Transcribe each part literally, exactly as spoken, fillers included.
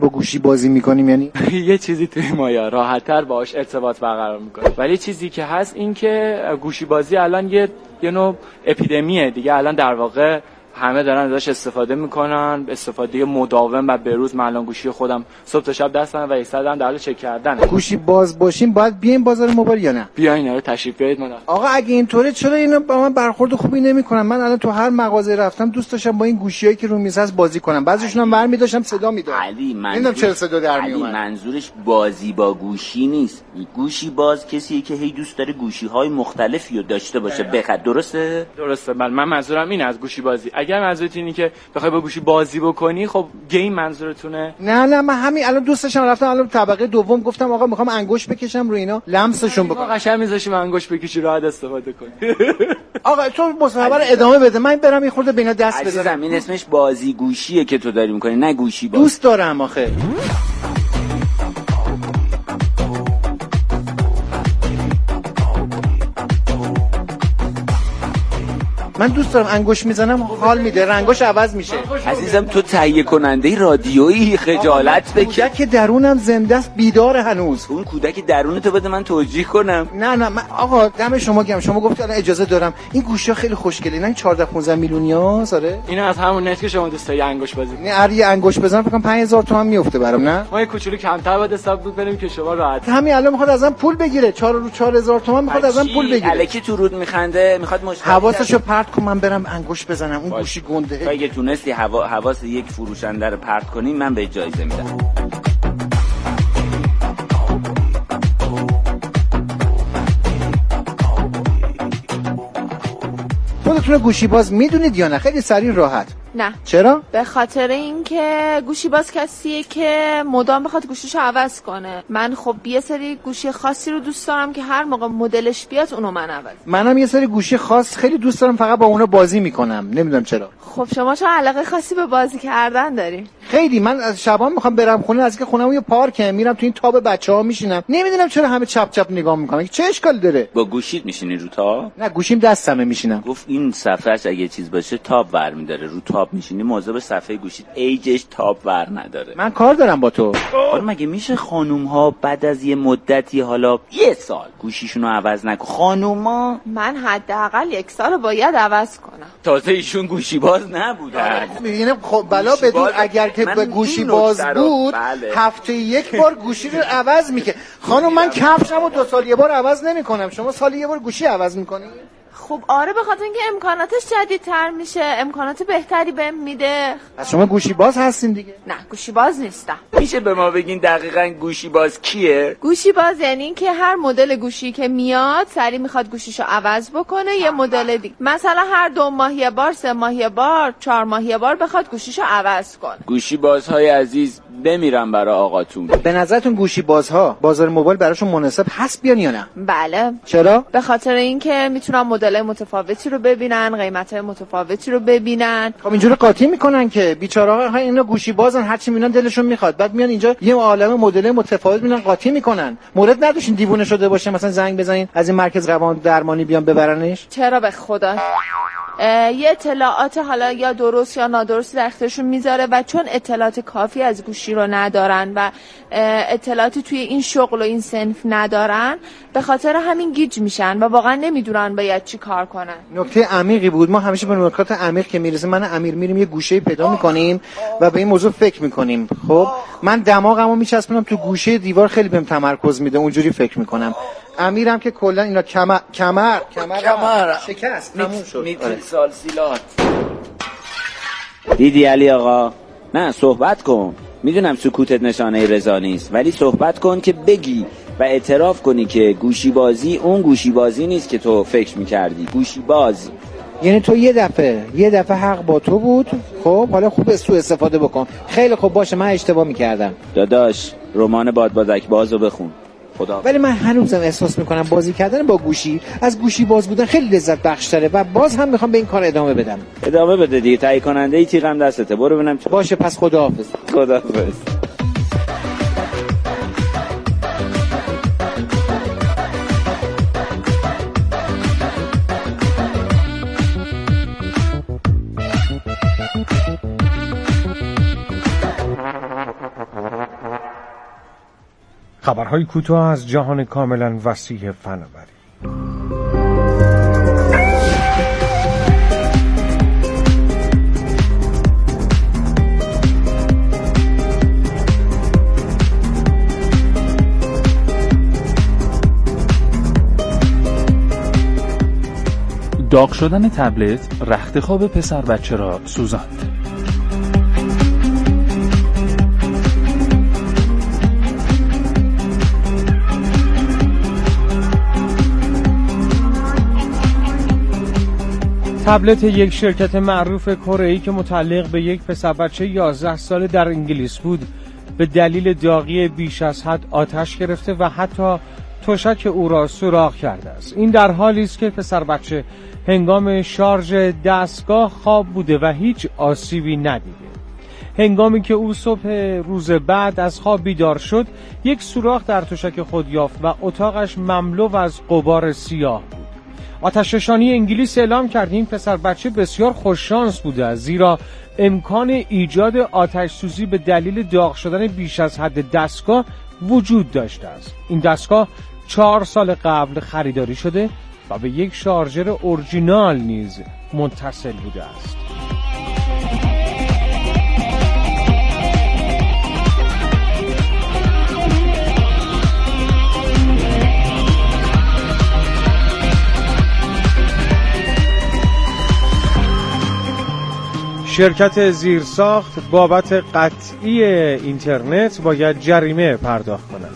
با گوشی بازی میکنیم یعنی یه چیزی توی مایا راحت‌تر باهاش ارتباط برقرار میکنه، ولی چیزی که هست این که گوشی بازی الان یه یه نوع اپیدمیه دیگه. الان در واقع همه دارن ازش استفاده میکنن، استفاده مداوم و بروز. من الان گوشی خودم صبح تا شب دستم و ایستادم در حال چک کردن. گوشی باز باشیم باید بیایم بازار موبایل یا نه؟ بیاین رو تشریف بیارید. من آقا اگه اینطوره چرا اینا با من برخورد خوبی نمیکنن؟ من الان تو هر مغازه رفتم دوست داشتم با این گوشیایی که رو میز هست بازی کنم، بعضیشون هم برمی داشتم صدا میداد. علی نمیدونم چرا صدا در علی میومد. منظورش بازی با گوشی نیست. گوشی باز کسیه که هی دوست داره گوشی‌های مختلفی رو داشته باشه بخره. درسته؟ درسته. من من منظورم اینه از گوشی بازی. اگر منظورت اینه که بخوای با گوشی بازی بکنی، خب گیم منظورتونه؟ نه نه من همین الان دوست داشتم رفتم الان طبقه دوم گفتم آقا میخوام انگشت بکشم رو اینا لمسشون بکنم. آقا قشنگ میذاشیم انگشت بکشی راحت استفاده کنی. آقا تو مصاحبه رو ادامه بده، من برم این خورده بینا دست بزنم. عزیزم این اسمش بازی گوشیه که تو داری میکنی، نه گوشی باز. دوست دارم آخه. من دوست دارم انگوش میزنم حال میده، رنگاش عوض میشه. عزیزم تو تهیه کننده رادیویی، خجالت بکش. کودک درونم زنده است، بیدار هنوز. اون کودک درونتو بده من توجیه کنم. نه نه من آقا دم شما گرم، شما گفتید الان اجازه دارم. این گوشی‌ها خیلی خوشگله، نه چهارده پانزده میلیونیا ساره. اینا از همون نت که شما دوست داری انگوش بزنی. نه هر یه انگوش بزنم فکر کنم پنج هزار تومان میفته برام. نه ما یه کوچولو کمتر باید حساب کنیم که شما راحت. همین الان میخواد ازم پول بگیره، چهار رو چهار هزار تومان میخواد ازم پول بگیره. الکی تو رود میخنده، میخواد مشتری. حواسشو پرت کن من برم انگوش بزنم. اون گوشی گنده. اگه تونستی حوا... حواس یک فروشنده رو پرت کنی من به جایزه میدم. خودتون گوشی باز میدونید یا نه؟ خیلی سریع راحت. نه. چرا؟ به خاطر اینکه گوشی باز کسیه که مدام بخواد گوشیشو عوض کنه. من خب یه سری گوشی خاصی رو دوست دارم که هر موقع مدلش بیاد اونو من عوض. منم یه سری گوشی خاص خیلی دوست دارم، فقط با اونا بازی میکنم، نمیدونم چرا. خب شما چه علاقه خاصی به بازی کردن داری؟ خیلی. من از شبان میخوام برم خونه، از که خونم یه پارکه، میرم تو این تاب بچه‌ها میشینم، نمیدونم چرا همه چپ چپ نگاه میکنن. چه اشکال داره؟ با گوشیت میشینی رو تاب؟ نه گوشیم دستمه میشینم. گفت این صفحه‌اش اگه چیز باشه تاب برمی‌داره، رو تاب میشینی. مواظب صفحه گوشیت ایجش تاب ور نداره. من کار دارم با تو. آره مگه میشه خانوم‌ها بعد از یه مدتی، حالا یه سال، گوشیشونو عوض نکن؟ خانوما من حداقل یک سال باید عوض کنم. تازه ایشون گوشی باز نبودن. میبینه خب بلا بدون اگر که به گوشی باز بود بله. هفته یک بار گوشی رو عوض میکنه. خانم من کفشمو دو سال یه بار عوض نمیکنم، شما سالی یه بار گوشی عوض میکنی؟ خب آره، به خاطر اینکه امکاناتش جدیدتر میشه، امکانات بهتری بهم میده. پس شما گوشی باز هستین دیگه؟ نه گوشی باز نیستم. میشه به ما بگین دقیقاً گوشی باز کیه؟ گوشی باز یعنی این که هر مدل گوشی که میاد سری میخواد گوشیشو عوض بکنه، یه مدل دیگه مثلا هر دو ماه یه بار، سه ماه یه بار، چهار ماه یه بار بخواد گوشیشو عوض کنه. گوشی بازهای عزیز بمیرم برای آقاتون. به نظرتون گوشی بازها بازار موبایل براشون مناسب هست بیان یا نه؟ بله. چرا؟ به خاطر اینکه میتونن مدل متفاوتی رو ببینن، قیمت‌های متفاوتی رو ببینن. خب اینجوری قاطی میکنن که بیچاره‌ها ها اینا گوشی بازن، هر چی میبینن دلشون میخواد، بعد میان اینجا یه عالمه مدل متفاوت میبینن قاطی میکنن. مورد نداشتین دیوونه شده باشه مثلا زنگ بزنین از این مرکز روان درمانی بیان ببرنش؟ چرا به خدا؟ یه اطلاعات حالا یا درست یا نادرست در اختیارشون میذاره و چون اطلاعات کافی از گوشی رو ندارن و اطلاعاتی توی این شغل و این صنف ندارن، به خاطر همین گیج میشن و واقعا نمیدونن باید چی کار کنن. نکته عمیقی بود. ما همیشه به نکات عمیق که میرسه من امیر میریم یه گوشه پیدا میکنیم و به این موضوع فکر میکنیم. خب من دماغمو میچسبونم تو گوشه دیوار، خیلی بهم تمرکز میده، اونجوری فکر میکنم. امیرم که کلا اینا کمر کمر کمر کمر شکست تموم شد. میتل سالسیلات. دیدی علی آقا؟ نه صحبت کن. میدونم سکوتت نشانه رضا نیست، ولی صحبت کن که بگی و اعتراف کنی که گوشی بازی اون گوشی بازی نیست که تو فکر میکردی. گوشی باز یعنی تو یه دفعه یه دفعه حق با تو بود، خب حالا خوب سوء استفاده بکن. خیلی خوب باشه، من اشتباه میکردم. داداش رمان بادبادک بازو بخون. خدا. ولی من هنوزم احساس میکنم بازی کردن با گوشی از گوشی باز بودن خیلی لذت بخش‌تره و باز هم میخوام به این کار ادامه بدم. ادامه بده دیگه، تهیه کننده ای تیغم دستته. برو ببینم چه. باشه پس خداحافظ. خداحافظ. خبرهای کوتاه از جهان کاملا وسیع فناوری. داغ شدن تبلت رخت خواب پسر بچه را سوزاند. تبلت یک شرکت معروف کره‌ای که متعلق به یک پسر بچه یازده ساله در انگلیس بود به دلیل داغی بیش از حد آتش گرفته و حتی تشک او را سوراخ کرده است. این در حالی است که پسر بچه هنگام شارژ دستگاه خواب بوده و هیچ آسیبی ندیده. هنگامی که او صبح روز بعد از خواب بیدار شد، یک سوراخ در تشک خود یافت و اتاقش مملو از غبار سیاه بود. آتش‌نشانی انگلیس اعلام کرد این پسر بچه بسیار خوششانس بوده است، زیرا امکان ایجاد آتش سوزی به دلیل داغ شدن بیش از حد دستگاه وجود داشته است. این دستگاه چهار سال قبل خریداری شده و به یک شارژر اورجینال نیز متصل بوده است. شرکت زیرساخت بابت قطعی اینترنت باید جریمه پرداخت کند.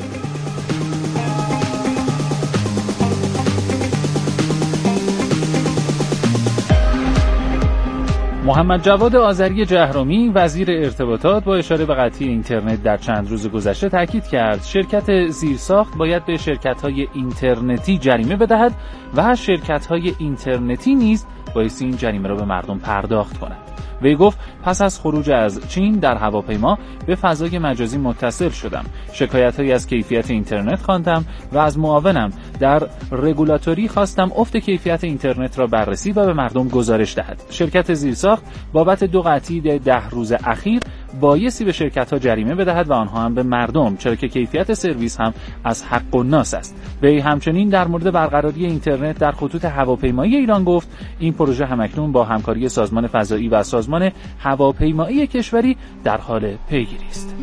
محمد جواد آذری جهرومی وزیر ارتباطات با اشاره به قطعی اینترنت در چند روز گذشته تاکید کرد شرکت زیرساخت باید به شرکت‌های اینترنتی جریمه بدهد و شرکت‌های اینترنتی نیز بایستی این جریمه را به مردم پرداخت کنند. وی گفت پس از خروج از چین در هواپیما به فضای مجازی متصل شدم. شکایت‌هایی از کیفیت اینترنت خواندم و از معاونم در رگولاتوری خواستم افت کیفیت اینترنت را بررسی و به مردم گزارش دهد. شرکت زیرساخت بابت دو قطعی ده روز اخیر بایستی به شرکت‌ها جریمه بدهد و آنها هم به مردم، چرا که کیفیت سرویس هم از حق الناس است. وی همچنین در مورد برقراری اینترنت در خطوط هواپیمایی ایران گفت این پروژه همکنون با همکاری سازمان فضایی و سازمان هواپیمایی کشوری در حال پیگیری است.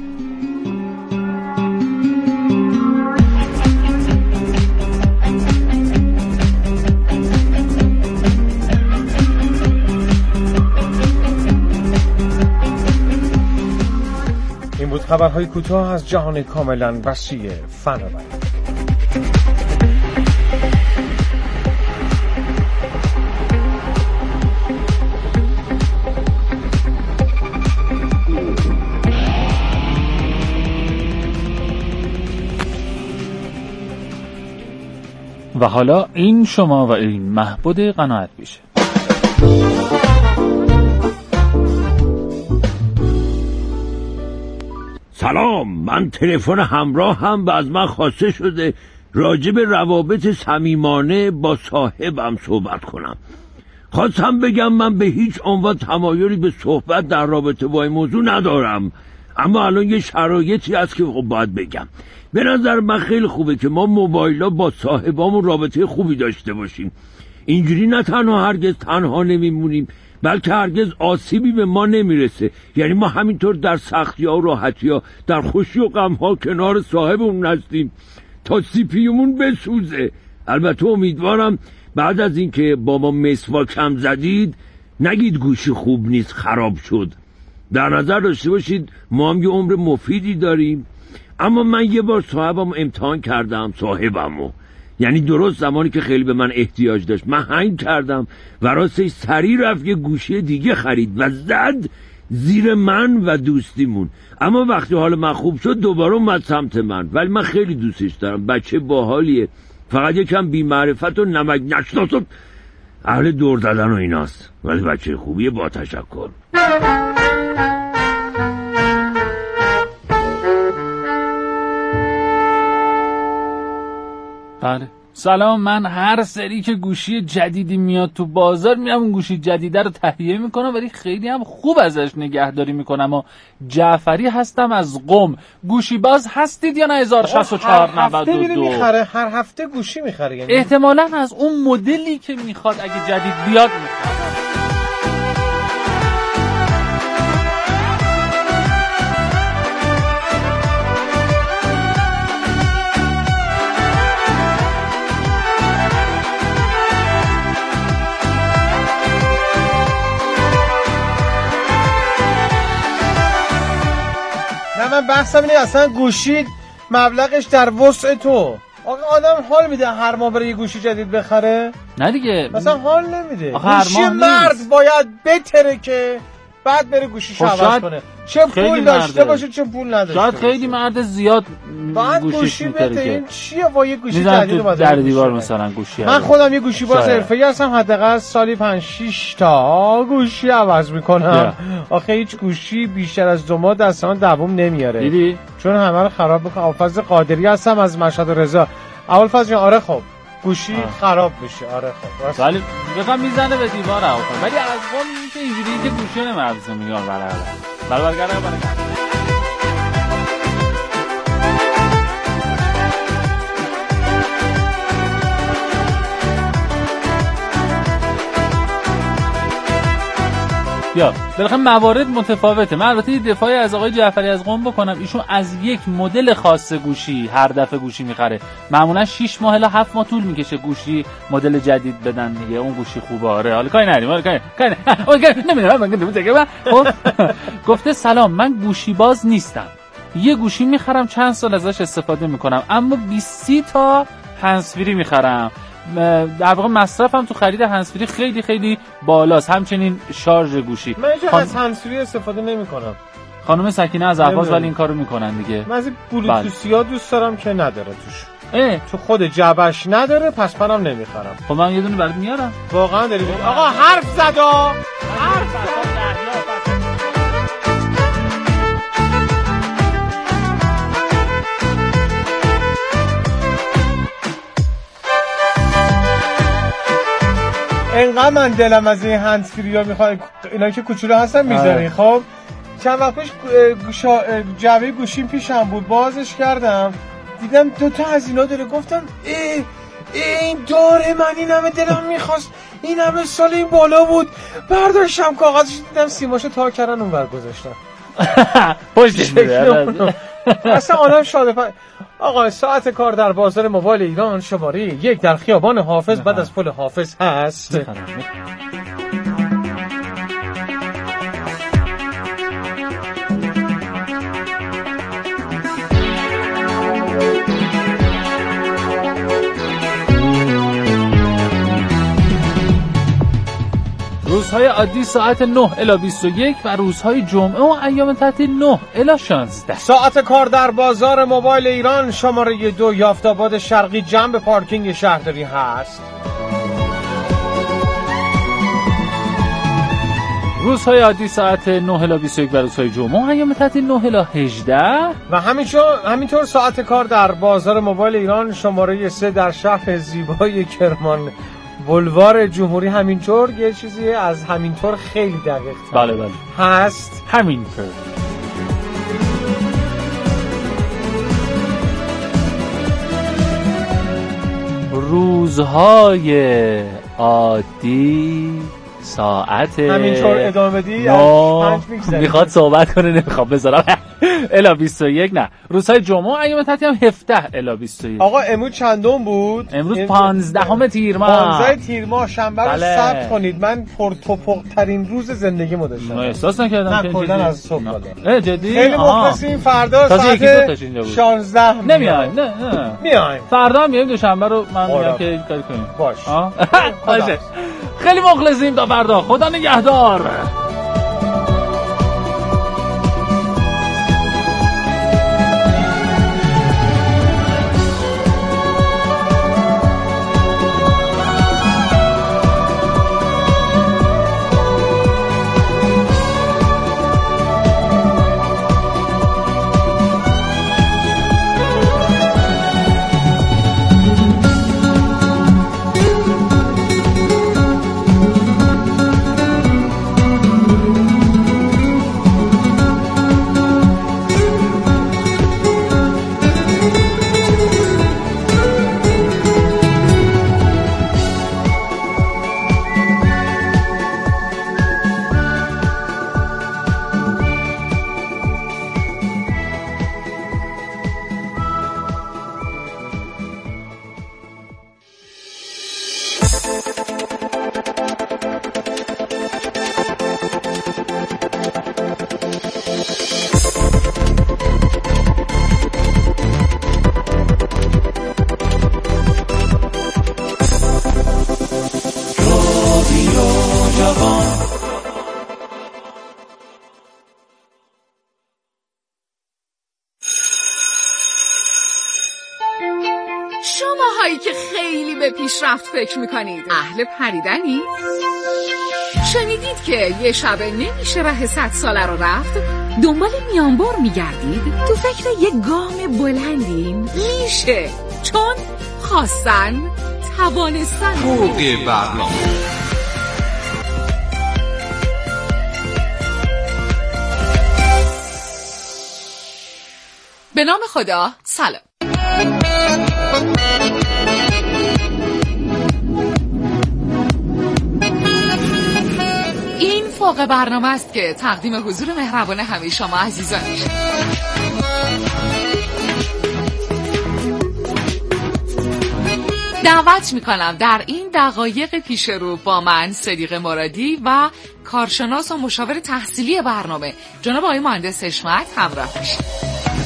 این بود خبرهای کوتاه از جهان کاملا وسیع فناوری. و حالا این شما و این محبود قناعت بیشه. سلام، من تلفن همراه هم و از من خواسته شده راجع به روابط صمیمانه با صاحبم صحبت کنم. خواستم بگم من به هیچ عنوان تمایلی به صحبت در رابطه با این موضوع ندارم، اما الان یه شرایطی هست که خب باید بگم. به نظر من خیلی خوبه که ما موبایلا با صاحبامون رابطه خوبی داشته باشیم. اینجوری نه تنها هرگز تنها نمیمونیم، بلکه هرگز آسیبی به ما نمیرسه. یعنی ما همینطور در سختی ها و راحتی ها، در خوشی و غم ها کنار صاحبمون هستیم تا سی پیمون بسوزه. البته امیدوارم بعد از اینکه با ما مسواک هم زدید نگید گوشی خوب نیست خراب شد. در نظر داشته باشید ما هم یه عمر مفیدی داریم. اما من یه بار صاحبم امتحان کردم، صاحبمو، یعنی درست زمانی که خیلی به من احتیاج داشت من هنگ کردم و راستش سریع رفت یه گوشی دیگه خرید و زد زیر من و دوستیمون. اما وقتی حال من خوب شد دوباره اومد سمت من. ولی من خیلی دوستش دارم، بچه باحالیه، فقط یکم بی معرفت و نمک نشناس و اهل دور زدن و ایناست، ولی بچه خوبیه. با تشکر. بله، سلام، من هر سری که گوشی جدیدی میاد تو بازار میام اون گوشی جدیده رو تهیه میکنم ولی خیلی هم خوب ازش نگهداری میکنم. و جعفری هستم از قم. گوشی باز هستید یا نه؟ هزار و شصت و چهار نود و دو. هر هفته میخره، هر هفته گوشی میخره یعنی احتمالاً از اون مدلی که میخواد اگه جدید بیاد میخره. من بحثم اینه اصلا گوشی مبلغش در وسع تو. آقا آدم حال میده هر ماه بره یه گوشی جدید بخره؟ نه دیگه، مثلا حال نمیده. گوشی مرد نیست. باید بتره که بعد بره گوشیشو عوض کنه، چه پول داشته باشه چه پول نداشته شاید باشه. خیلی مرد زیاد بعد گوشیش گوشی میتره بده. که این چیه با یه گوشی میزن جدید تو اومده در دیوار مثلا گوشی. من خودم یه گوشی باز حرفه‌ای هستم، حداقل سالی پنج شش تا گوشی عوض میکنم. آخه هیچ گوشی بیشتر از دو ماه دستان دوام نمیاره. دیدی؟ چون همه رو خراب میکنه. ابوالفضل قادری هستم از مشهد رضا. ابوالفضل جان آره خب گوشی آه. خراب میشه. آره خب ولی بخوام میزنه به دیوار ابوالفضل، ولی از قم اینکه اینجوری که گوشی نمیارزه میگن برای برای برگره برگره. یا بالاخره موارد متفاوته. من البته دفاعی از آقای جعفری از قم بکنم. ایشون از یک مدل خاص گوشی هر دفعه گوشی میخره. معمولا شش ماه الی هفت ماه طول میکشه گوشی مدل جدید بدن دیگه. اون گوشی خوبه. آره حالا کاری نداریم. حالا کاری کاری نمیدونم من نمیدونم. خب گفته سلام، من گوشی باز نیستم. یه گوشی میخرم چند سال ازش استفاده میکنم، اما بیست تا هندزفری میخرم. در واقع مصرفم تو خرید هندزفری خیلی خیلی بالاست. همچنین شارژ گوشی. من اینجا خان... از هندزفری استفاده نمی‌کنم. خانم سکینه از اهواز ولی این کارو میکنن دیگه. من از بلوتوثیا دوست دارم که نداره توش. اه تو خود جعبش نداره، پس منم نمیخرم. خب من یه دونه برات میارم. واقعا داری بگی آقا حرف زدا. حرف زدا. اینقدر من دلم از این هندزفری‌ها میخواد، اینا که کوچولو هستن میذاری. خب چند وقت پیش گوشا... جعبه گوشیم پیشم بود، بازش کردم دیدم دوتا از اینا داره. گفتم ای این داره، من این همه دلم میخواست، این همه سال این بالا بود. برداشتم کاغذش دیدم سیماشو تا کردن اون ور گذاشتم. پشتش میده. اصلا آدم شاده پ... آقا ساعت کار در بازار موبایل ایران شماره یک در خیابان حافظ بعد از پل حافظ هست. روزهای عادی ساعت نه الی بیست و یک و روزهای جمعه و ایام تعطیل نه الی شانزده. ساعت کار در بازار موبایل ایران شماره دو یافت‌آباد شرقی جنب پارکینگ شهرداری هست. روزهای عادی ساعت نه الی بیست و یک و روزهای جمعه و ایام تعطیل نه الی هجده. و همینطور همینطور ساعت کار در بازار موبایل ایران شماره سه در شهر زیبای کرمان بولوار جمهوری همینطور یه چیزی از همینطور خیلی دقیق بله بله هست. همینطور روزهای عادی ساعت همینطور ادامه بدی میخواد صحبت کنه نمیخواد بذارم الی بیست و یک. نه روزهای جمعه ایام تعطیل هم هفده الی بیست و یک. آقا امروز چندم بود؟ امروز پانزدهم تیر ماه. پانزده تیر ماه شنبه رو ثبت کنید. من پرتوپق ترین روز زندگیمو داشتم. من احساس نکردم که کلا از صبح بالا. جدی خیلی مخلصیم. فردا ساعت شانزده نمیایم. نه نه میایم. فردا هم میایم دوشنبه رو من میگم که کاری کنیم. باش. باشه. خیلی مخلصیم تا فردا. خدا نگهدار. شماهایی که خیلی به پیشرفت فکر میکنید اهل پریدنی؟ شنیدید که یه شب نمیشه ره صد ساله رو رفت؟ دنبال میانبر میگردید؟ تو فکر یه گام بلندین؟ میشه، چون خواستن توانستن. فوق برنامه به نام خدا، سلام. این فوق برنامه است که تقدیم حضور مهربان همه شما عزیزان میشه. دعوت میکنم در این دقایق پیش رو با من صدیق مرادی و کارشناس و مشاور تحصیلی برنامه جناب آقای مهندس حشمت همراه باشید.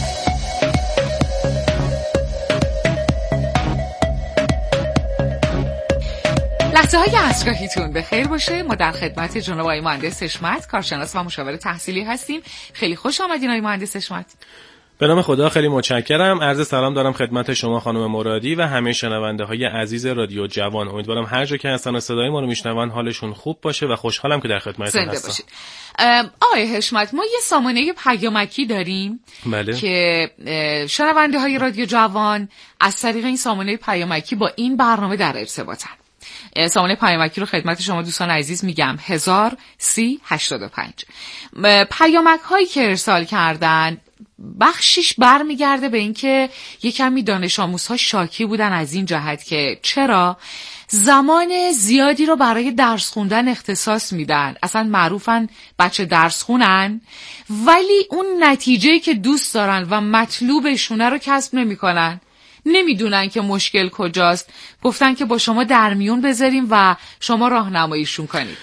لحظه های عصرگاهیتون به خیر باشه. ما در خدمت جناب آقای مهندس حشمت، کارشناس و مشاور تحصیلی هستیم. خیلی خوش آمدین آقای مهندس حشمت. به نام خدا خیلی متشکرم. عرض سلام دارم خدمت شما خانم مرادی و همه شنونده های عزیز رادیو جوان. امیدوارم هر جا که هستن و صدای ما رو میشنون حالشون خوب باشه و خوشحالم که در خدمتتون هستم. آقای حشمت، ما یه سامانه پیامکی داریم بله. که شنونده های رادیو جوان از طریق این سامانه پیامکی با این برنامه در ارتباطن. سامانه پیامکی رو خدمت شما دوستان عزیز میگم هزار و سی هشتاد و پنج. پیامک هایی که ارسال کردن بخشیش برمیگرده به اینکه یه کمی دانش آموزها شاکی بودن از این جهت که چرا زمان زیادی رو برای درس خوندن اختصاص میدن، اصلا معروفن بچه درس خونن، ولی اون نتیجه‌ای که دوست دارن و مطلوبشونه رو کسب نمیکنن. نمیدونن که مشکل کجاست. گفتن که با شما در میون بذاریم و شما راهنماییشون کنید.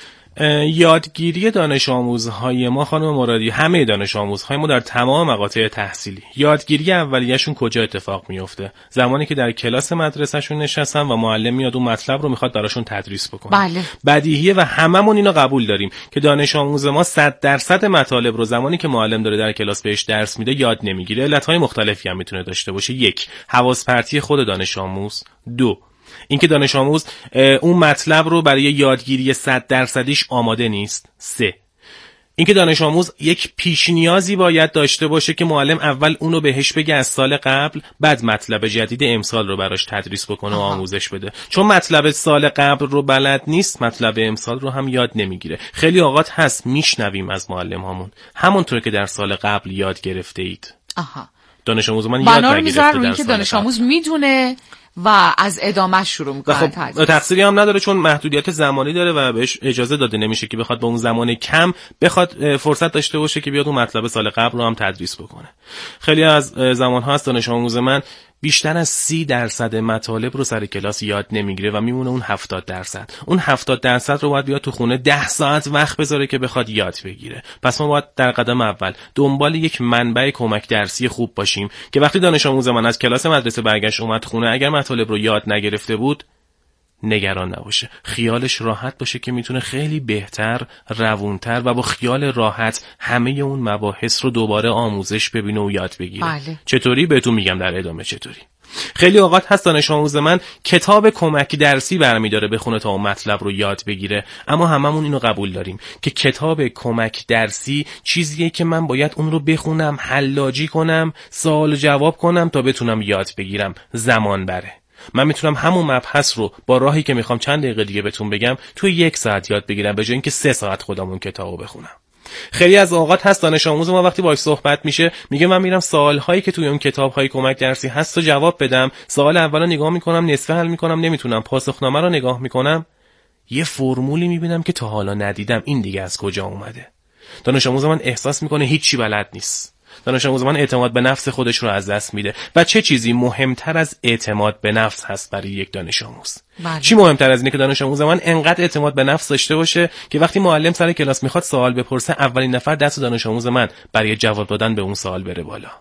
یادگیری دانش آموزهای ما خانم مرادی، همه دانش آموزهای ما در تمام مقاطع تحصیلی، یادگیری اولیه‌شون کجا اتفاق میفته؟ زمانی که در کلاس مدرسه‌شون نشستن و معلم میاد اون مطلب رو میخواد براشون تدریس بکنه. بله. بدیهیه و هممون اینو قبول داریم که دانش آموز ما صد درصد مطالب رو زمانی که معلم داره در کلاس بهش درس میده یاد نمیگیره. علت‌های مختلفی هم میتونه داشته باشه. یک، حواس پرتی خود دانش آموز. دو، اینکه دانش آموز اون مطلب رو برای یادگیری صد درصدیش آماده نیست. سه، اینکه دانش آموز یک پیش نیازی باید داشته باشه که معلم اول اونو بهش بگه از سال قبل، بعد مطلب جدید امسال رو براش تدریس بکنه و آموزش بده. چون مطلب سال قبل رو بلد نیست، مطلب امسال رو هم یاد نمیگیره. خیلی اوقات هست میشنویم از معلم هامون همونطور که در سال قبل یاد گرفته اید. آها. دانش آموز من یاد نگرفته در که دانش آموز میدونه و از ادامه شروع میکنه. خب تقصیری هم نداره چون محدودیت زمانی داره و بهش اجازه داده نمیشه که بخواد با اون زمان کم بخواد فرصت داشته باشه که بیاد اون مطلب سال قبل رو هم تدریس بکنه. خیلی از زمان ها هست دانش آموز من بیشتر از سی درصد مطالب رو سر کلاس یاد نمیگیره و میمونه اون هفتاد درصد. اون هفتاد درصد رو باید بیاد تو خونه ده ساعت وقت بذاره که بخواد یاد بگیره. پس ما باید در قدم اول دنبال یک منبع کمک درسی خوب باشیم که وقتی دانش آموز من از کلاس مدرسه برگشت اومد خونه، اگر مطالب رو یاد نگرفته بود نگران نباشه، خیالش راحت باشه که میتونه خیلی بهتر، روونتر و با خیال راحت همه اون مباحث رو دوباره آموزش ببینه و یاد بگیره. بله. چطوری؟ بهتون میگم در ادامه چطوری. خیلی اوقات هست دانش آموز من کتاب کمک درسی برمیداره بخونه تا اون مطلب رو یاد بگیره، اما هممون اینو قبول داریم که کتاب کمک درسی چیزیه که من باید اون رو بخونم، حلاجی کنم، سوال جواب کنم تا بتونم یاد بگیرم. زمان بره. من میتونم همون مبحث رو با راهی که میخوام چند دقیقه دیگه بهتون بگم توی یک ساعت یاد بگیرم به جای اینکه سه ساعت خودم اون کتابو بخونم. خیلی از اوقات هست دانش آموز ما وقتی باهاش صحبت میشه میگه من میرم سوال‌هایی که توی اون کتاب‌های کمک درسی هست رو جواب بدم، سوال اولو نگاه میکنم نصفه حل میکنم نمیتونم، پاسخنامه رو نگاه میکنم یه فرمولی میبینم که تا حالا ندیدم، این دیگه از کجا اومده؟ دانش آموز من احساس میکنه هیچی بلد نیست. دانش آموز من اعتماد به نفس خودش رو از دست میده. و چه چیزی مهمتر از اعتماد به نفس هست برای یک دانش آموز؟ بله. چی مهمتر از اینه که دانش آموز من انقدر اعتماد به نفس داشته باشه که وقتی معلم سر کلاس میخواد سوال بپرسه اولین نفر دست دانش آموز من برای جواب دادن به اون سوال بره بالا.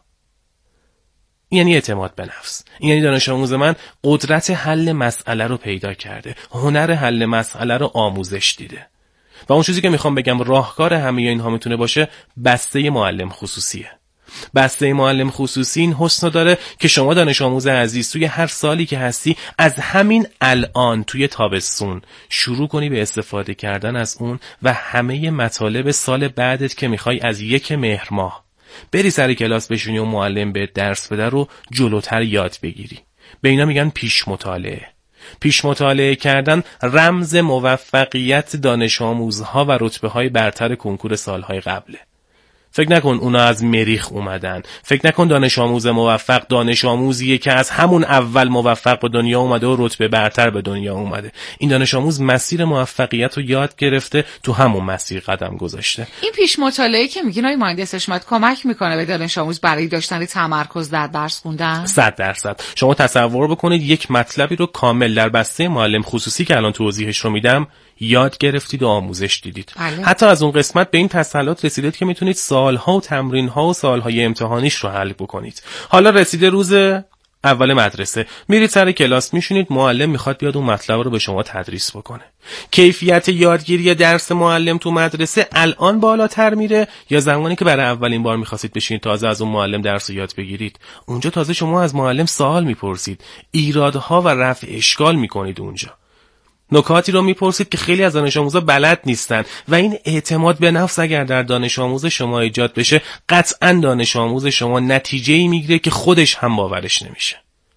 یعنی اعتماد به نفس. یعنی دانش آموز من قدرت حل مسئله رو پیدا کرده، هنر حل مسئله رو آموزش دیده. و اون چیزی که میخوام بگم راهکار همه اینها میتونه باشه بسته معلم خصوصیه. بسته معلم خصوصی این حسن داره که شما دانش آموز عزیز توی هر سالی که هستی از همین الان توی تابستون شروع کنی به استفاده کردن از اون و همه مطالب سال بعدت که میخوای از یک مهر ماه بری سر کلاس بشونی و معلم به درس بده رو جلوتر یاد بگیری. به اینا میگن پیش مطالعه. پیش مطالعه کردن رمز موفقیت دانش آموزها و رتبه های برتر کنکور سالهای قبله. فکر نکن اونا از مریخ اومدن. فکر نکن دانش آموز موفق دانش آموزیه که از همون اول موفق به دنیا اومده و رتبه برتر به دنیا اومده. این دانش آموز مسیر موفقیت رو یاد گرفته، تو همون مسیر قدم گذاشته. این پیش مطالعه که میگین آقای مهندس حشمت کمک میکنه به دانش آموز برای داشتن تمرکز در درس خوندن؟ صد درصد. شما تصور بکنید یک مطلبی رو کامل در بسته معلم خصوصی که الان توضیحش رو میدم یاد گرفتید و آموزش دیدید. بله. حتی از اون قسمت به این تسلط رسیدید که میتونید سالها و تمرینها و سالهای امتحانیش رو حل بکنید. حالا رسیده روز اول مدرسه، میرید سر کلاس میشونید، معلم میخواد بیاد اون مطلب رو به شما تدریس بکنه. کیفیت یادگیری درس معلم تو مدرسه الان بالاتر میره یا زمانی که برای اولین بار میخواستید بشینید تازه از اون معلم درس رو یاد بگیرید؟ اونجا تازه شما از معلم سوال میپرسید، ایرادها و رفع اشکال میکنید اونجا. نکاتی رو میپرسید که خیلی از دانش آموزا بلد نیستن و این اعتماد به نفس اگر در دانش آموز شما ایجاد بشه قطعاً دانش آموز شما نتیجه‌ای میگیره که خودش هم باورش نمیشه.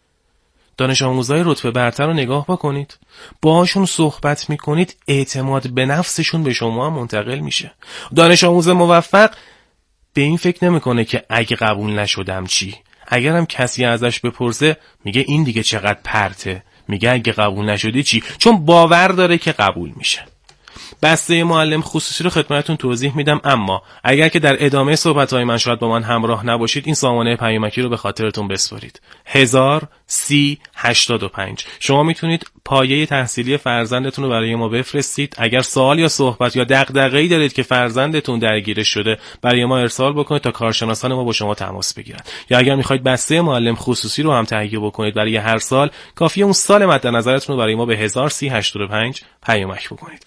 دانش آموزای رتبه برتر رو نگاه بکنید، باهاشون صحبت میکنید، اعتماد به نفسشون به شما هم منتقل میشه. دانش آموز موفق به این فکر نمیکنه که اگه قبول نشدم چی؟ اگرم کسی ازش بپرسه میگه این دیگه چقدر پرته، میگه اگه قبول نشدی چی؟ چون باور داره که قبول میشه. بسته معلم خصوصی رو خدمتتون توضیح میدم، اما اگر که در ادامه صحبت‌های من شاید با من همراه نباشید این سامانه پیامکی رو به خاطرتون بسپارید. هزار سی هشتاد و پنج. شما میتونید پایه تحصیلی فرزندتون رو برای ما بفرستید. اگر سوال یا صحبت یا دغدغه‌ای دارید که فرزندتون درگیرش شده برای ما ارسال بکنید تا کارشناسان ما با شما تماس بگیرن. یا اگر میخواید بسته معلم خصوصی رو هم تهیه بکنید برای هر سال، کافیه اون سال مد نظرتون رو برای ما به هزار سی هشتاد و پنج پیامک بکنید.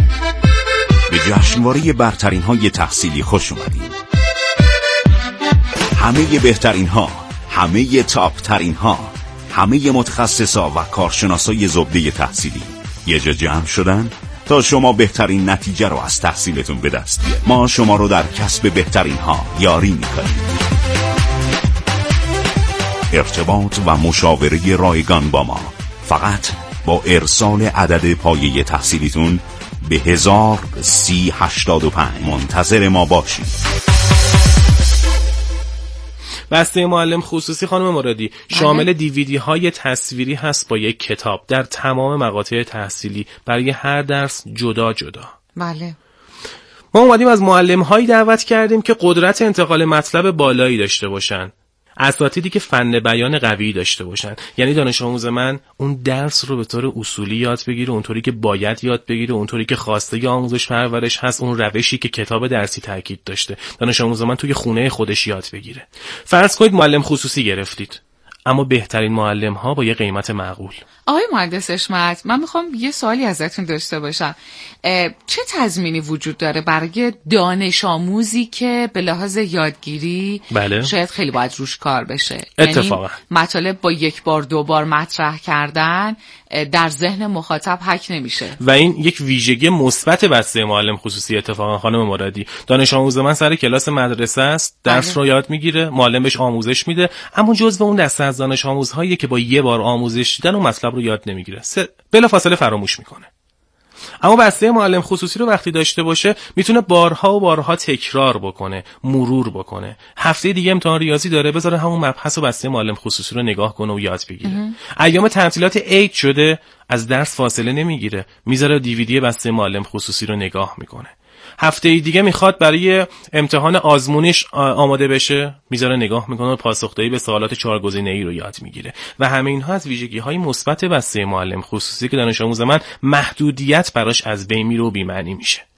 به جشنواره برترین های تحصیلی خوش اومدید. همه بهترین ها، همه تاپ ترین ها، همه متخصصا و کارشناسای زبده تحصیلی یه جا جمع شدن تا شما بهترین نتیجه رو از تحصیلتون به دست بیارید. ما شما رو در کسب بهترین ها یاری میکنیم. ارتباط و مشاوره رایگان با ما فقط با ارسال عدد پایه تحصیلیتون به هزار سی هشتاد و پنج منتظر ما باشید. بسته معلم خصوصی خانم مرادی شامل دیویدی های تصویری هست با یک کتاب در تمام مقاطع تحصیلی برای هر درس جدا جدا. بله. ما اومدیم از معلم هایی دعوت کردیم که قدرت انتقال مطلب بالایی داشته باشن، اساتیدی که فن بیان قوی داشته باشن. یعنی دانش آموز من اون درس رو به طور اصولی یاد بگیره، اونطوری که باید یاد بگیره، اونطوری که خواسته آموزش پرورش هست، اون روشی که کتاب درسی تاکید داشته دانش آموز من توی خونه خودش یاد بگیره. فرض کنید معلم خصوصی گرفتید، اما بهترین معلم ها با یه قیمت معقول. آقای مهندس حشمت، من میخوام یه سوالی ازتون داشته باشم. چه تضمینی وجود داره برای دانش آموزی که به لحاظ یادگیری بله. شاید خیلی باید روش کار بشه؟ اتفاقا یعنی مطالب با یک بار دو بار مطرح کردن در ذهن مخاطب حک نمیشه و این یک ویژگی مثبت بسته معلم خصوصی. اتفاقا خانم مرادی دانش آموز من سر کلاس مدرسه است، درس بله. رو یاد میگیره، معلم بهش آموزش میده، اما جزو اون دسته از دانش آموزهایی که با یه بار آموزش دیدن و مطلب رو یاد نمیگیره، بلافاصله فراموش میکنه. اما بسته معلم خصوصی رو وقتی داشته باشه میتونه بارها و بارها تکرار بکنه، مرور بکنه. هفته دیگه امتحان ریاضی داره، بذاره همون مبحث و بسته معلم خصوصی رو نگاه کنه و یاد بگیره. ایام تعطیلات عید شده، از درس فاصله نمیگیره، میذاره دیویدی بسته معلم خصوصی رو نگاه میکنه. هفته دیگه میخواد برای امتحان آزمونیش آماده بشه، میذاره نگاه میکنه و پاسخگویی به سوالات چهار گزینه‌ای رو یاد میگیره. و همه اینها از ویژگی‌های مثبت بسته معلم خصوصی که دانش آموز من محدودیت براش از بین میره و بی‌معنی میشه.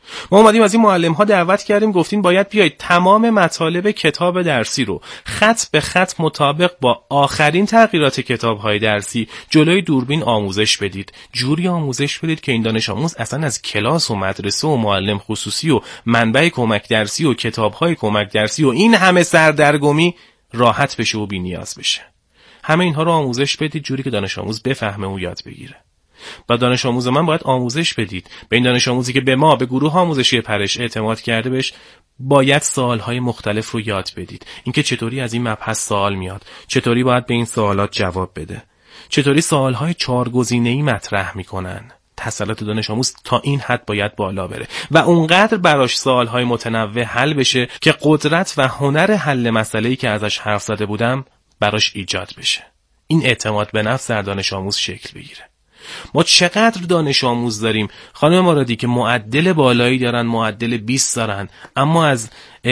ما اومدیم از این معلم ها دعوت کردیم، گفتیم باید بیایید تمام مطالب کتاب درسی رو خط به خط مطابق با آخرین تغییرات کتاب های درسی جلوی دوربین آموزش بدید. جوری آموزش بدید که این دانش آموز اصلا از کلاس و مدرسه و معلم خصوصی و منبع کمک درسی و کتاب های کمک درسی و این همه سردرگمی راحت بشه و بی نیاز بشه. همه اینها رو آموزش بدید جوری که دانش آموز بفهمه و یاد بگیره. و دانش آموز من باید آموزش بدید به این دانش آموزی که به ما، به گروه آموزشی پرش اعتماد کرده، بهش باید سوالهای مختلف رو یاد بدید. اینکه چطوری از این مبحث سوال میاد، چطوری باید به این سوالات جواب بده، چطوری سوالهای چهار گزینه‌ای مطرح میکنن. تسلط دانش آموز تا این حد باید بالا بره و اونقدر براش سوالهای متنوع حل بشه که قدرت و هنر حل مسئله‌ای که ازش حرف زده بودم براش ایجاد بشه. این اعتماد به نفس در دانش آموز شکل بگیره. ما چقدر دانش آموز داریم خانم مرادی که معدل بالایی دارن، معدل بیست دارن، اما از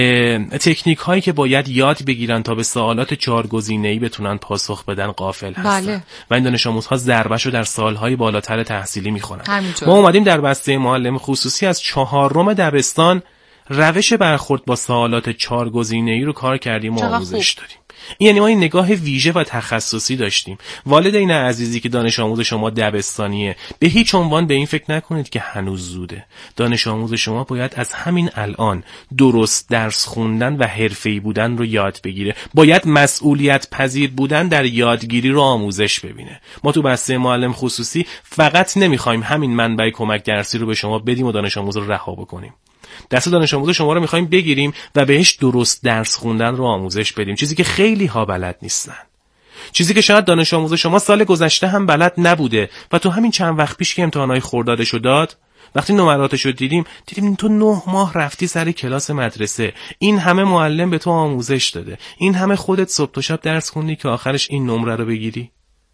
تکنیک هایی که باید یاد بگیرن تا به سوالات چهار گزینه‌ای بتونن پاسخ بدن غافل هستن. بله. و این دانش آموزها ضربه‌شو در سالهای بالاتر تحصیلی میخونن. همینطور. ما اومدیم در بسته معلم خصوصی از چهارم دبستان روش برخورد با سوالات چهار گزینه‌ای رو کار کردیم و آموزش دادیم. یعنی ما این نگاه ویژه و تخصصی داشتیم. والدین عزیزی که دانش آموز شما دبستانیه، به هیچ عنوان به این فکر نکنید که هنوز زوده. دانش آموز شما باید از همین الان درست درس خوندن و حرفه‌ای بودن رو یاد بگیره. باید مسئولیت پذیر بودن در یادگیری رو آموزش ببینه. ما تو بسته معلم خصوصی فقط نمیخوایم همین منبع کمک درسی رو به شما بدیم و دانش آموز رو رها بکنیم. دست دانش آموز شما رو میخوایم بگیریم و بهش درست درس خوندن رو آموزش بدیم، چیزی که خیلی ها بلد نیستن، چیزی که شاید دانش آموز شما سال گذشته هم بلد نبوده و تو همین چند وقت پیش که امتحانای خردادشو داد، وقتی نمراتشو دیدیم دیدیم تو نه ماه رفتی سر کلاس مدرسه، این همه معلم به تو آموزش داده، این همه خودت صبح تا شب درس خوندی که آخرش این نمره رو بگیری.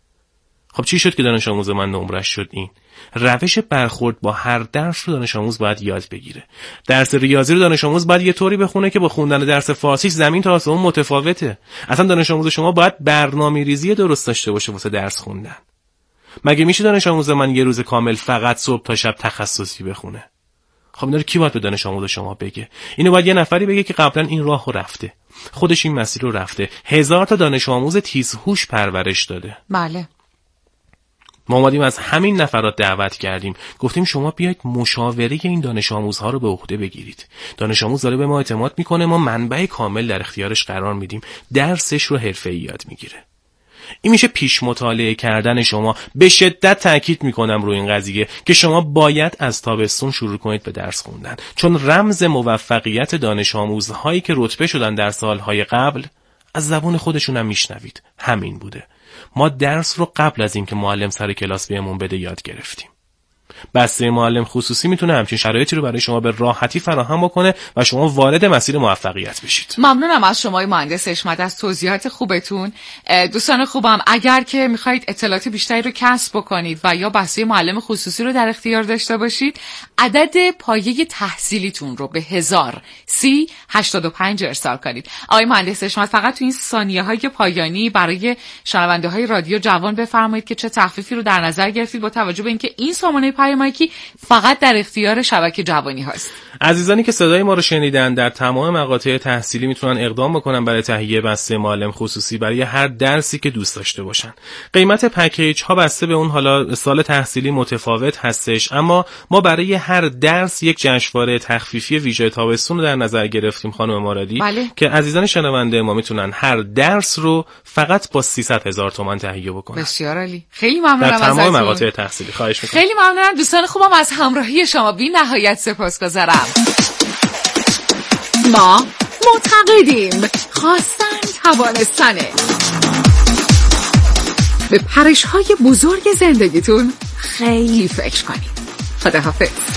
خب چی شد که دانش آموز من نمرش شد این؟ روش برخورد با هر درس رو دانش آموز باید یاد بگیره. درس ریاضی رو دانش آموز باید یه طوری بخونه که با خوندن درس فارسی زمین تا آسمون متفاوته. اصلا دانش آموز شما باید برنامه‌ریزی درست داشته باشه واسه درس خوندن. مگه میشه دانش آموز من یه روز کامل فقط صبح تا شب تخصصی بخونه؟ خب اینا رو کی باید به دانش آموز شما بگه؟ اینو باید یه نفری بگه که قبلا این راهو رفته، خودش این مسیر رو رفته، هزار تا دانش آموز تیزهوش پرورش داده. بله. ما اومدیم از همین نفرات دعوت کردیم، گفتیم شما بیایید مشاوره این دانش آموزها رو به عهده بگیرید. دانش آموز داره به ما اعتماد میکنه، ما منبع کامل در اختیارش قرار میدیم، درسش رو حرفه‌ای یاد میگیره. این میشه پیش مطالعه کردن شما. به شدت تاکید میکنم روی این قضیه که شما باید از تابستون شروع کنید به درس خوندن، چون رمز موفقیت دانش آموزهایی که رتبه شدن در سالهای قبل از زبون خودشون هم میشنوید، همین بوده. ما درس رو قبل از اینکه معلم سر کلاس بهمون بده یاد گرفتیم. بسته معلم خصوصی میتونه همچین شرایطی رو برای شما به راحتی فراهم بکنه و شما وارد مسیر موفقیت بشید. ممنونم از شما مهندس حشمت از توضیحات خوبتون. دوستان خوبم، اگر که میخواید اطلاعات بیشتری رو کسب بکنید و یا بسته معلم خصوصی رو در اختیار داشته باشید، عدد پایه تحصیلیتون رو به هزار سی هشتاد و پنج ارسال کنید. آقای مهندس حشمت، فقط تو این ثانیه‌های پایانی برای شنونده‌های رادیو جوان بفرمایید که چه تخفیفی رو در نظر گرفتید با توجه به اینکه این سامانه پیامکی فقط در اختیار شبکه جوانی هست. عزیزانی که صدای ما رو شنیدن در تمام مقاطع تحصیلی میتونن اقدام بکنن برای تهیه بسته معلم خصوصی برای هر درسی که دوست داشته باشن. قیمت پکیج ها بسته به اون حالا سال تحصیلی متفاوت هستش، اما ما برای هر درس یک جشنواره تخفیفی ویژه تابستون رو در نظر گرفتیم خانم مرادی. بله. که عزیزان شنونده ما میتونن هر درس رو فقط با سیصد هزار تومان تهیه بکنن. بسیار عالی. خیلی ممنونم ازتون. در تمام مقاطع تحصیلی. خواهش می‌کنم. خیلی ممنونم دوستان خوبم، از همراهی شما بی نهایت سپاسگزارم. ما معتقدیم خواستن توانستنه. به پرش‌های بزرگ زندگیتون خیلی فکر کنید. خداحافظ.